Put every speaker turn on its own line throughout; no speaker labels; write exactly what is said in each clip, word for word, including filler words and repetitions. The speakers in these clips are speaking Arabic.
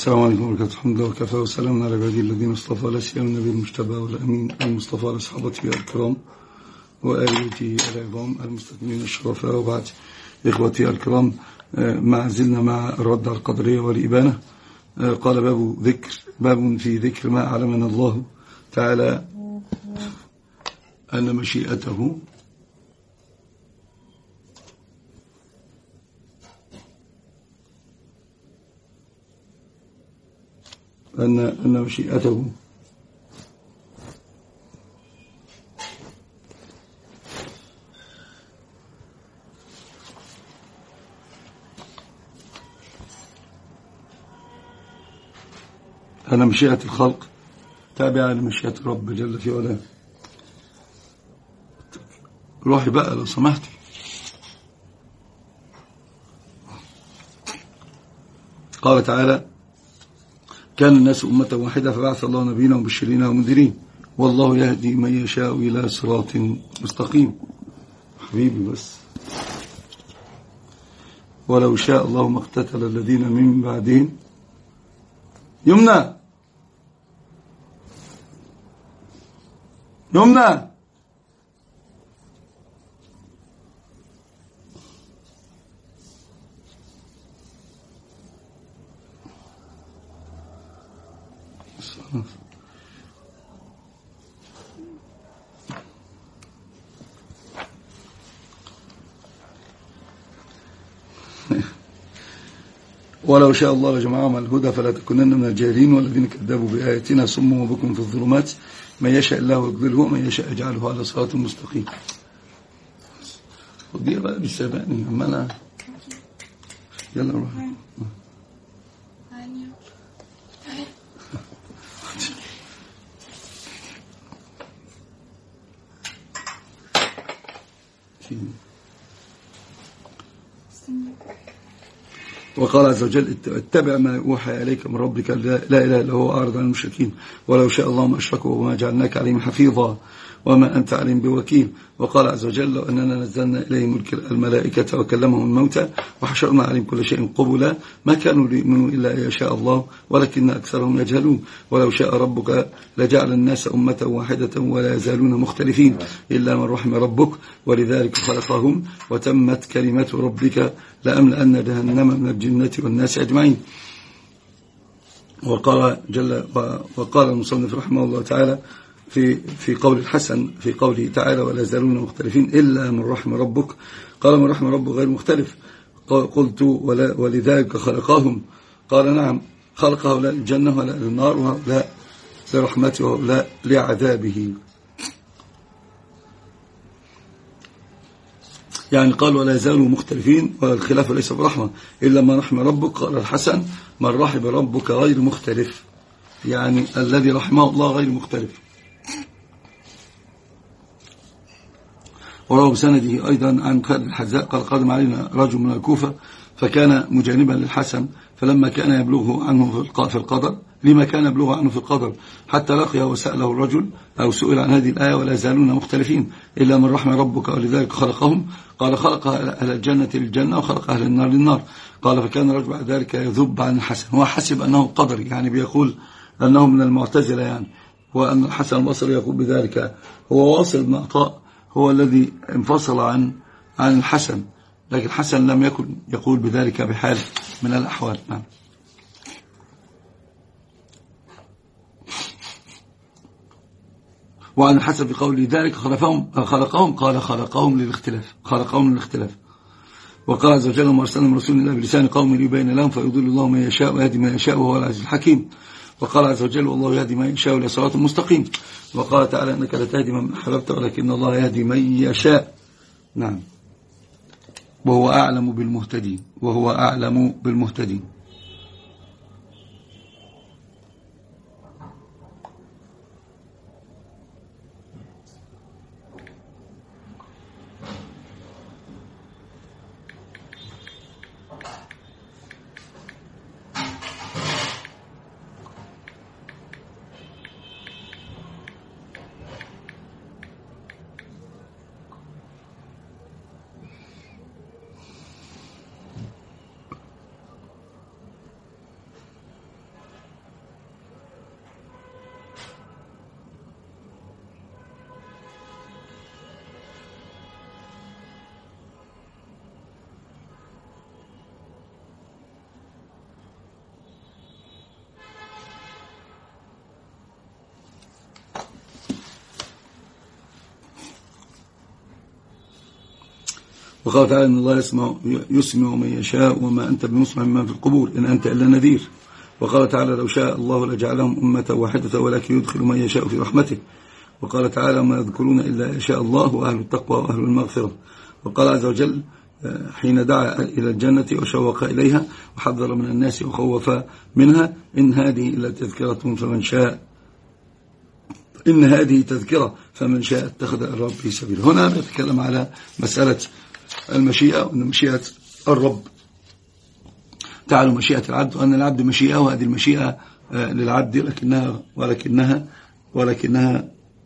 السلام عليكم ورحمة الله الحمد لله وكفى وسلام على عباده الذين اصطفى لا سيما النبي المجتبى والأمين المصطفى لأصحابته الكرام وآلته العظام المستثمرين الشرفاء، وبعد إخوتي الكرام، ما زلنا مع الرد على القدرية والإبانة. قال باب ذكر باب في ذكر ما علمنا الله تعالى أن مشيئته أن أن مشيئته أن مشيئة الخلق تابعة لمشيئة الرب جل في علاه. روحي بقى لو سمحتي. قال تعالى: كان الناس أمة واحدة فبعث الله نبينا ومبشرين ومنذرين والله يهدي من يشاء إلى صراط مستقيم. حبيبي بس، ولو شاء الله ما اقتتل الذين من بعدهم. يمنى يمنى ولو شاء الله لجمعهم على الهدى فلا تكونن من الجاهلين والذين كذبوا بآياتنا صم وبكم في الظلمات من يشاء الله يضلله ومن يشاء يجعله على صراط مستقيم. ودي بقى بالسبقني اما انا يلا روح. وقال عز وجل: اتبع ما يوحى إليك من ربك لا إله إلا هو أعرض عن المشركين ولو شاء الله ما أشركوا وما جعلناك عليهم حفيظا وما أنت عليهم بوكيل. وقال عز وجل: أننا نزلنا إليهم الملائكة وكلمهم الموتى وحشرنا عليهم كل شيء قبلا ما كانوا ليؤمنوا إلا أن يشاء الله ولكن أكثرهم يجهلون. ولو شاء ربك لجعل الناس أمة واحدة ولا يزالون مختلفين إلا من رحم ربك ولذلك خلقهم وتمت كلمة ربك لأملأن جهنم من الجنة والناس أجمعين. وقال جل وقال المصنف رحمه الله تعالى في في قول الحسن في قوله تعالى: ولا يزالون مختلفين إلا من رحم ربك. قال: من رحم ربك غير مختلف. قلت: ولذلك خلقهم. قال: نعم، خلق هؤلاء الجنة ولا للنار وهؤلاء لرحمته وهؤلاء لعذابه. يعني قال: ولا يزالوا مختلفين ولا الخلاف ليس برحمة إلا ما رحم ربك. قال الحسن: من رحم ربك غير مختلف، يعني الذي رحمه الله غير مختلف. وروى بسنده أيضا عن خالد الحذاء قال: قادم علينا رجل من الكوفة فكان مجانبا للحسن، فلما كان يبلغه عنه في القدر لما كان يبلغه عنه في القدر حتى لقيه وسأله الرجل أو سئل عن هذه الآية: ولا يزالون مختلفين إلا من رحم ربك ولذلك خلقهم. قال: خلق أهل الجنة للجنة وخلق أهل النار للنار. قال: فكان الرجل بعد ذلك يذب عن الحسن وحسب أنه قدري، يعني بيقول أنه من المعتزلة، يعني وأن الحسن البصري يقول بذلك. هو واصل بن عطاء هو الذي انفصل عن عن الحسن، لكن الحسن لم يكن يقول بذلك بحال من الأحوال. نعم. وعن الحسن في قول ذلك خلقهم خلقهم قال: خلقهم للاختلاف خلقهم للاختلاف. وقال عز وجل: وما أرسلنا من رسول إلا بلسان قوم ليبين لهم فيضل الله من يشاء ويهدي من يشاء وهو العزيز الحكيم. وقال عز وجل: والله يهدي من يشاء إلى صراط مستقيم. وقال تعالى: إنك لا تهدي من أحببت ولكن الله يهدي من يشاء. نعم. وهو أعلم بالمهتدين وهو أعلم بالمهتدين. وقال تعالى إن الله يسمع, يسمع من يشاء وما أنت بمسمع من في القبور إن أنت إلا نذير. وقال تعالى لو شاء الله لجعلهم أمة واحدة ولكن يدخل من يشاء في رحمته. وقال تعالى ما يذكرون إلا يشاء الله وأهل التقوى وأهل المغفرة. وقال عز وجل حين دعا إلى الجنة وشوق إليها وحذر من الناس وخوف منها إن هذه إلا تذكرة فمن شاء إن هذه تذكرة فمن شاء اتخذ إلى ربه سبيلا. هنا نتكلم على مسألة المشيئة وأن مشيئة الرب تعالى مشيئة العبد وأن العبد مشيئة وهذه المشيئة للعبد لكنها ولكنها ولكنها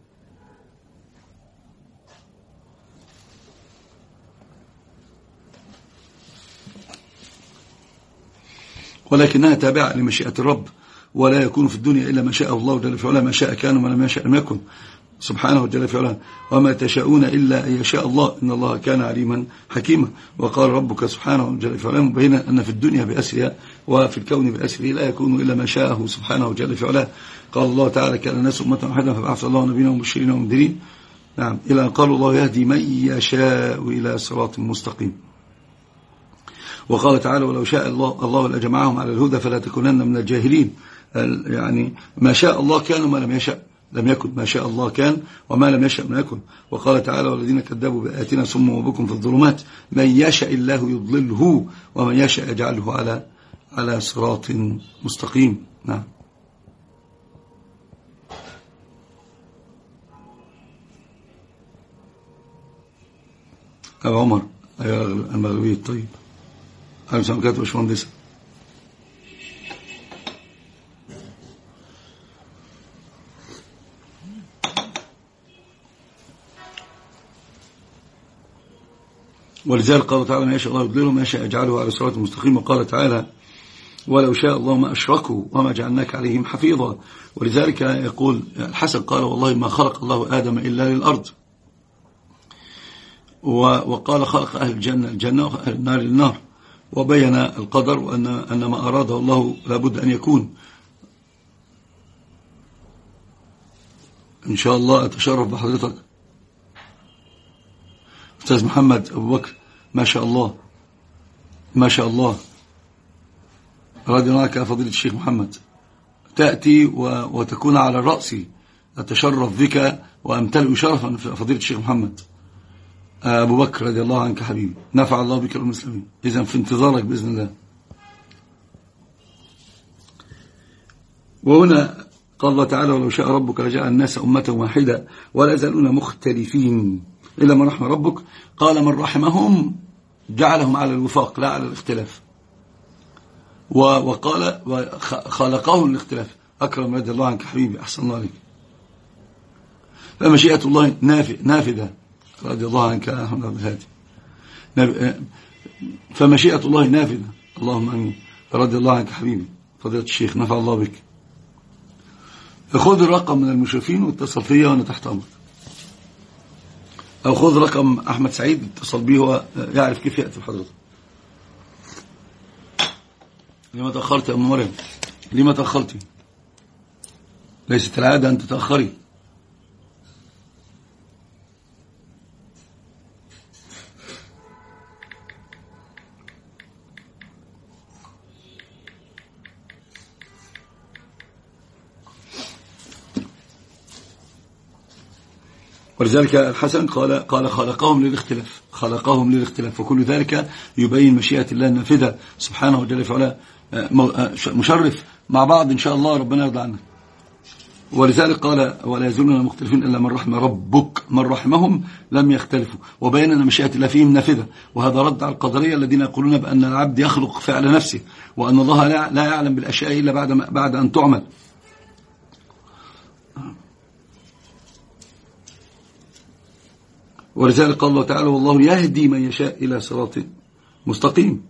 ولكنها تابعة لمشيئة الرب ولا يكون في الدنيا إلا ما شاء الله جل في علاه ما شاء كان وما لم يشاء لم يكن سبحانه جل في علاه وما تشاءون إلا أن يشاء الله إن الله كان عليما حكيما. وقال ربك سبحانه جل في علاه مبينا أن في الدنيا بأسرها وفي الكون بأسره لا يكون إلا ما شاءه سبحانه جل في علاه. قال الله تعالى كان الناس أمة واحدة فبعث الله نبينا مبشرين ومنذرين نعم إلى أن قال الله يهدي من يشاء إلى صراط مستقيم. وقال تعالى ولو شاء الله الله لجمعهم على الهدى فلا تكونن من الجاهلين. يعني ما شاء الله كان وما لم يشاء لم يكن ما شاء الله كان وما لم يشاء لم يكن. وقال تعالى والذين كذبوا بآياتنا صم وبكم في الظلمات من يشاء الله يضلله ومن يشاء يجعله على على صراط مستقيم. نعم أبو عمر أيها المغربي الطيب أهلا وسهلا كاتب باشمهندس. ولذلك قال تعالى ما يشاء الله يضلله ما يشاء يجعله على صراط مستقيم. وقال تعالى ولو شاء الله ما أشركوا وما جعلناك عليهم حفيظا. ولذلك يقول الحسن قال والله ما خلق الله آدم إلا للأرض وقال خلق أهل الجنة الجنة وأهل النار للنار وبين القدر وأن أن ما أراده الله لابد أن يكون. إن شاء الله أتشرف بحضرتك أستاذ محمد أبو بكر ما شاء الله ما شاء الله رضي الله عنك يا فضيلة الشيخ محمد تأتي وتكون على الرأس أتشرف بك وأمتلئ شرفا فضيلة الشيخ محمد أبو بكر رضي الله عنك حبيبي نفع الله بك المسلمين. إذن في انتظارك بإذن الله. وهنا قال الله تعالى ولو شاء ربك لجعل الناس أمة واحدة ولا يزالون مختلفين إلا من رحم ربك. قال من رحمهم جعلهم على الوفاق لا على الاختلاف. وقال خلقهم الاختلاف. أكرم رضي الله عنك حبيبي أحسن الله عليك. فمشيئة الله نافذة رضي الله عنك أحمد عبد الهادي فمشيئة الله نافذة اللهم أمين رضي الله عنك حبيبي فضيلة الشيخ نفع الله بك. خذ الرقم من المشرفين واتصل فيا وأنا تحت أمرك أو خذ رقم أحمد سعيد اتصل به هو يعرف كيف يأتي بحضرتك. لما تأخرت يا أم مريم لما تأخرتي ليست العادة أن تتأخري. ولذلك الحسن قال قال خلقهم للاختلاف خلقهم للاختلاف وكل ذلك يبين مشيئة الله النافذة سبحانه وجل في علاه. مشرف مع بعض إن شاء الله ربنا يرضى عنا. ولذلك قال ولا يزالون مختلفين إلا من رحم ربك من رحمهم لم يختلفوا وبين أن مشيئة الله فيهم نافذة. وهذا رد على القدرية الذين يقولون بأن العبد يخلق فعل نفسه وأن الله لا يعلم بالأشياء إلا بعد بعد أن تعمل. ولذلك قال الله تعالى والله يهدي من يشاء إلى صراط مستقيم.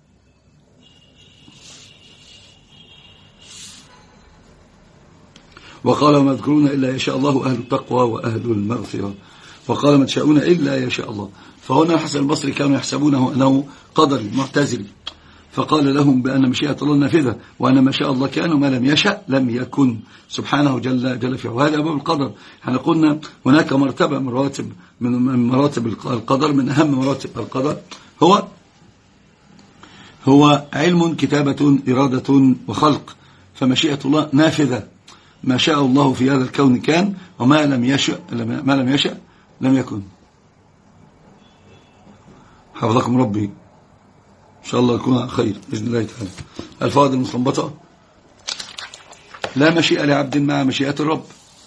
وقال وما يذكرون إلا يشاء الله أهل التقوى وأهل المغفرة. وقال ما تشاءون إلا يشاء الله. فهنا الحسن البصري كانوا يحسبونه أنه قدري معتزلي فقال لهم بأن مشيئة الله نافذة، وأن ما شاء الله كان وما لم يشأ لم يكن سبحانه جل جل في علاه. وهذا باب القدر. احنا قلنا هناك مرتبة مراتب من مراتب القدر، من أهم مراتب القدر هو هو علم، كتابة، إرادة، وخلق. فمشيئة الله نافذة، ما شاء الله في هذا الكون كان، وما لم يشأ ما لم يشأ لم يكن. حفظكم ربي، إن شاء الله يكون خير بإذن الله تعالى. الفوائد المستنبطة: لا مشيئة لعبد مع مشيئة الرب.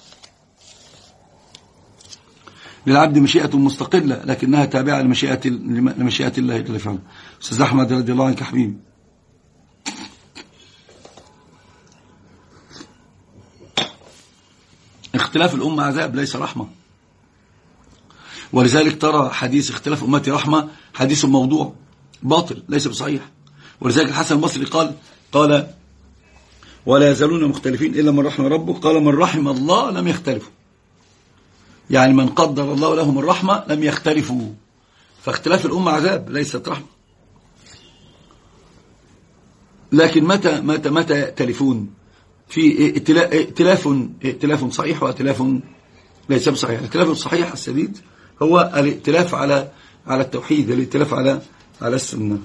للعبد مشيئة مستقلة لكنها تابعة لمشيئة لمشيئة الله جل وعلا. أستاذ أحمد رضي الله عنك حبيبي. اختلاف الأمة عذاب ليس رحمة، ولذلك ترى حديث اختلاف أمتي رحمة حديث موضوع باطل ليس بصحيح. ولذلك الحسن البصري قال قال ولا يزالون مختلفين إلا من رحم ربك، قال من رحم الله لم يختلفوا، يعني من قدر الله لهم الرحمة لم يختلفوا. فاختلاف الأمة عذاب ليست رحمة. لكن متى متى متى يختلفون؟ في ائتلاف ائتلاف صحيح وائتلاف ليس بصحيح. الائتلاف الصحيح السديد هو الائتلاف على على التوحيد، الائتلاف على على السنة.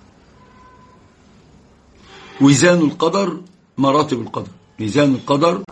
وزان القدر مراتب القدر. ميزان القدر